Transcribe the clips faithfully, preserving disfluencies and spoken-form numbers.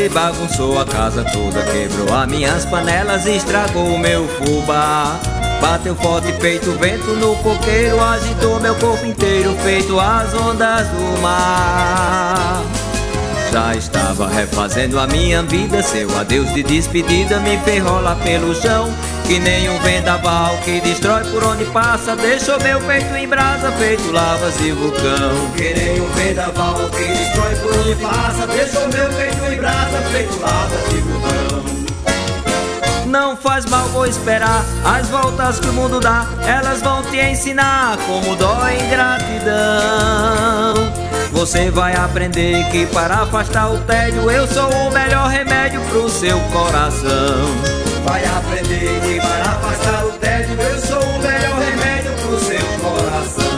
Você bagunçou a casa toda, quebrou as minhas panelas, estragou o meu fubá. Bateu forte feito vento no coqueiro, agitou meu corpo inteiro feito as ondas do mar. Já estava refazendo a minha vida, seu adeus de despedida me fez rolar pelo chão. Que nem um vendaval que destrói por onde passa, deixou meu peito em brasa feito lavas e vulcão. Que nem um vendaval que destrói por onde passa, deixou meu peito em brasa feito lavas e vulcão. Não faz mal, vou esperar as voltas que o mundo dá, elas vão te ensinar como dói a ingratidão. Você vai aprender que para afastar o tédio eu sou o melhor remédio pro seu coração. Vai aprender que para afastar o tédio eu sou o melhor remédio pro seu coração.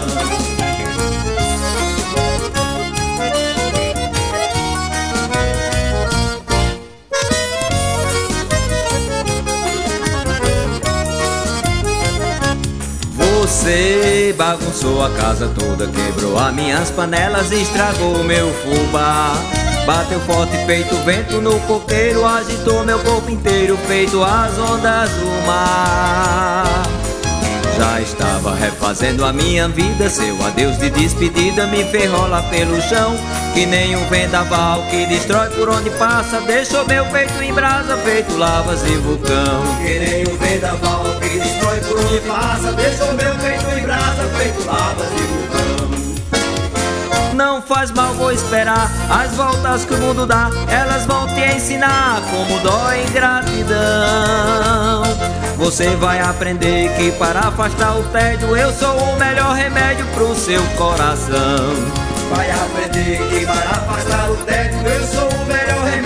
Você bagunçou a casa toda, quebrou as minhas panelas, estragou o meu fubá. Bateu forte feito vento no coqueiro, agitou meu corpo inteiro feito as ondas do mar. Já estava refazendo a minha vida, seu adeus de despedida me fez rolar pelo chão. Que nem um vendaval que destrói por onde passa, deixou meu peito em brasa feito lavas e vulcão. Que nem um vendaval que destrói por onde passa, deixou meu peito em brasa feito lavas e vulcão. Não faz mal, vou esperar as voltas que o mundo dá, elas vão te ensinar como dói a ingratidão. Você vai aprender que para afastar o tédio eu sou o melhor remédio pro seu coração. Vai aprender que para afastar o tédio eu sou o melhor remédio